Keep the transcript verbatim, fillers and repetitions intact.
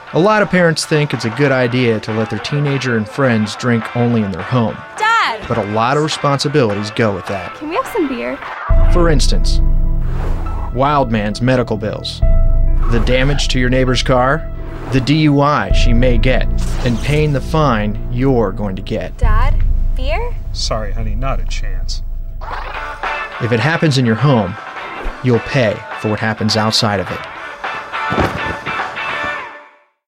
A lot of parents think it's a good idea to let their teenager and friends drink only in their home. Dad! But a lot of responsibilities go with that. Can we have some beer? For instance, Wild Man's medical bills, the damage to your neighbor's car, the D U I she may get, and paying the fine you're going to get. Dad, beer? Sorry, honey, not a chance. If it happens in your home, you'll pay for what happens outside of it.